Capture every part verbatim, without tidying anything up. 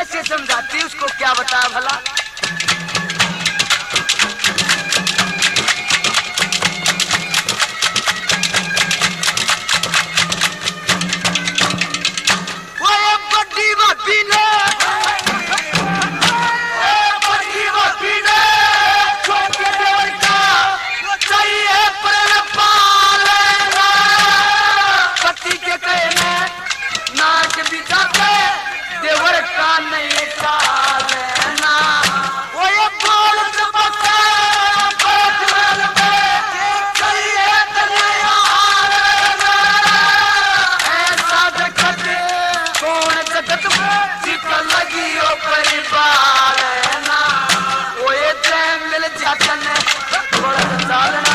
कैसे समझाती उसको क्या बता भला। वो ये बड़ी भाभी ने देवर का नहीं लेना वो ये बोल ऐसा जगत कौन जगत लगी हो परिवार ना वो ये मिल जाता थोड़ा चालना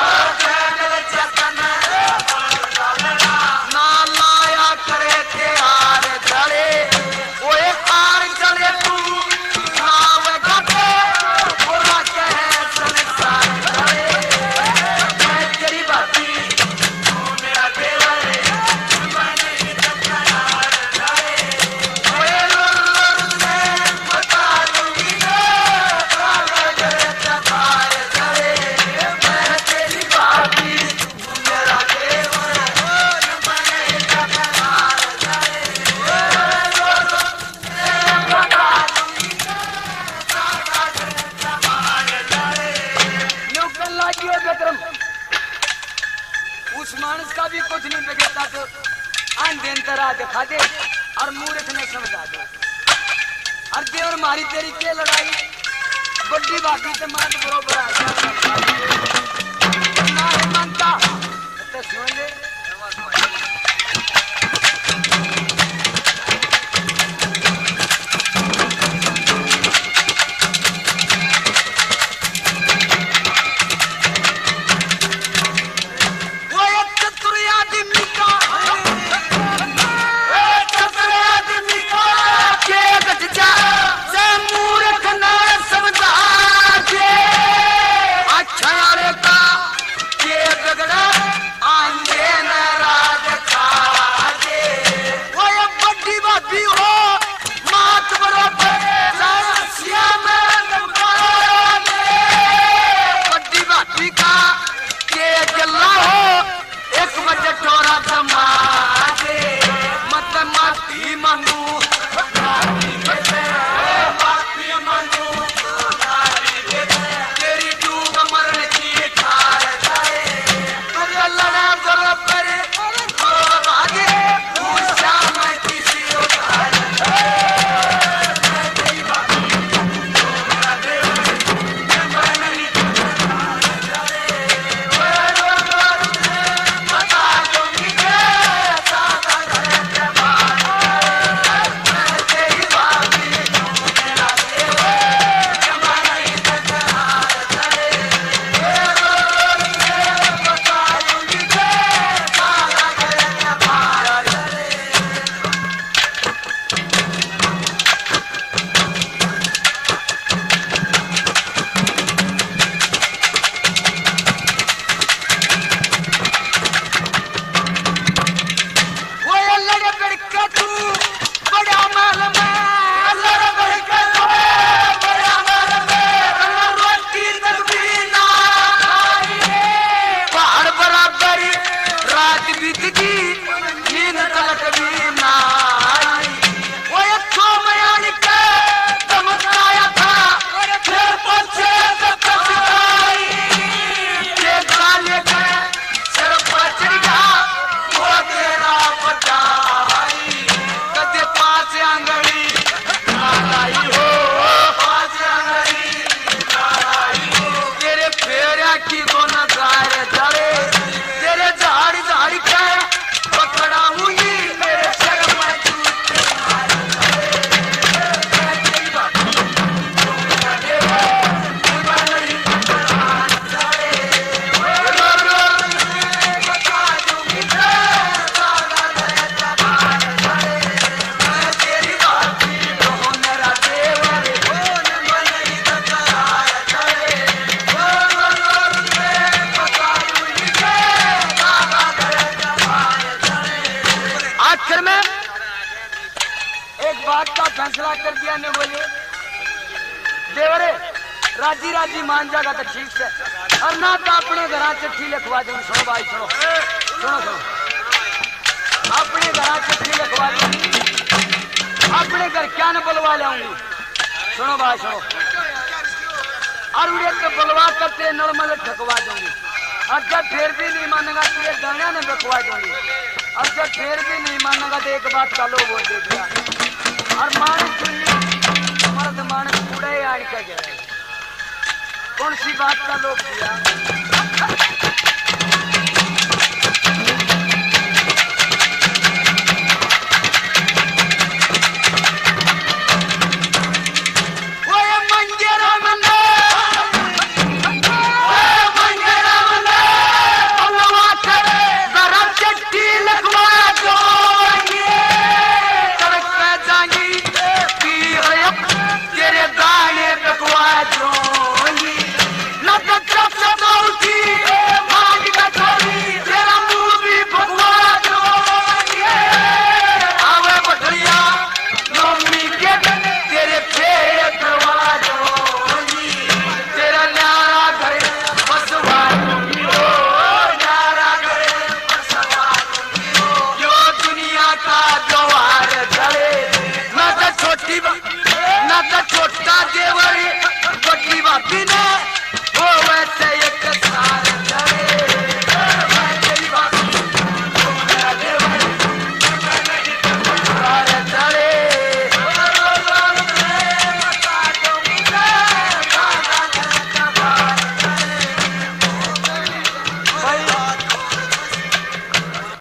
उस मानस का भी कुछ नहीं बिगड़ता तो आंधे अंतरा दिखा दे और मूर्ख ने समझा दे। और देवर मारी तेरी के लड़ाई बड़ी बाकी से मान बरोबर ना मानता तो सुन ले। अच्छा यार का के गगड़ा बात का फैसला कर दिया ने बोले देवरे राजी राजी मान जाएगा तो ठीक से, और ना तो अपने घर चिट्ठी लिखवा दूंगी। सुनो भाई सुनो सुनो सुनो, अपने घर चिट्ठी लिखवा दूंगी, अपने घर क्या न बुलवा लाऊंगी। सुनो भाई सुनो, और उड़े के बुलवा करते नॉर्मल ठकवा दूंगी, और जब फिर भी नहीं मानेगा तो ये दाना ने बिकवा दूंगी, और जब फिर भी नहीं मानेगा तो एक बात का लो बोल दे दिया। और मानस सुनी मर्द मानस पूरे आड़ के गए, कौन सी बात का लोग किया।